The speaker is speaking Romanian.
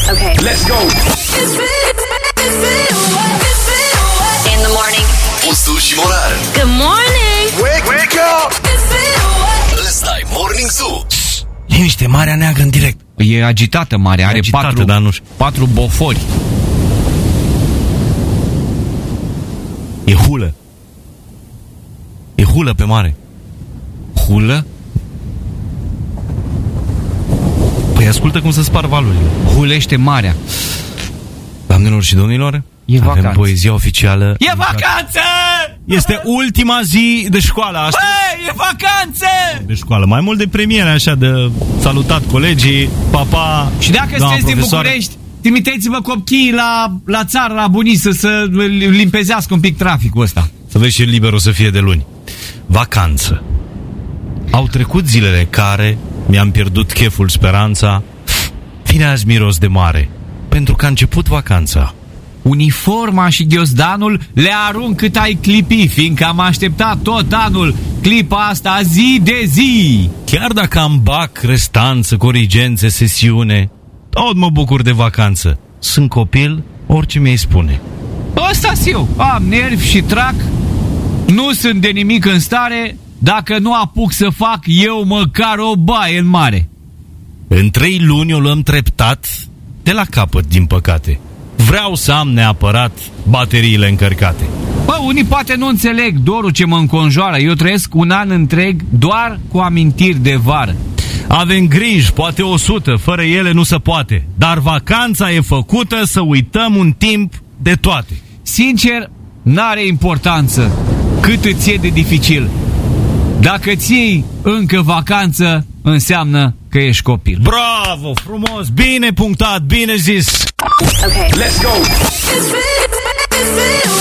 Okay, let's go. In the morning. Pusu și Morar. Good morning. Wake up. Ăsta e Morning Zoo. Liniște, Marea Neagră în direct. E agitată Marea, are agitată, dar nu știu. 4 bofori. E hulă. E hulă pe mare. Hulă? Păi ascultă cum se spar valurile. Hulește Marea. Doamnelor și domnilor, E avem vacanță. poezia oficială. E vacanță! Este ultima zi de școală astăzi. Băi, e vacanță! De școală, mai mult de premiere, așa, de salutat colegii, papa. Și dacă sunteți din București, trimiteți-vă copiii la țară, la buniță, să limpezească un pic traficul ăsta. Să vezi și liber o să fie de luni. Vacanță. Au trecut zilele care mi-am pierdut cheful, speranța. Vine azi miros de mare, pentru că a început vacanța. Uniforma și ghiozdanul le arunc cât ai clipi, fiindcă am așteptat tot anul clipa asta zi de zi. Chiar dacă am bac, restanță, corigențe, sesiune, tot mă bucur de vacanță. Sunt copil, orice mi-ai spune. Ăsta-s eu, am nervi și trac. Nu sunt de nimic în stare dacă nu apuc să fac eu măcar o baie în mare. În 3 luni o luăm treptat de la capăt, din păcate. Vreau să am neapărat bateriile încărcate. Bă, unii poate nu înțeleg dorul ce mă înconjoară. Eu trăiesc un an întreg doar cu amintiri de vară. Avem griji, poate 100, fără ele nu se poate. Dar vacanța e făcută să uităm un timp de toate. Sincer, n-are importanță cât îți e de dificil. Dacă ți iei încă vacanță, înseamnă că ești copil. Bravo, frumos, bine punctat, bine zis. Okay, Let's go.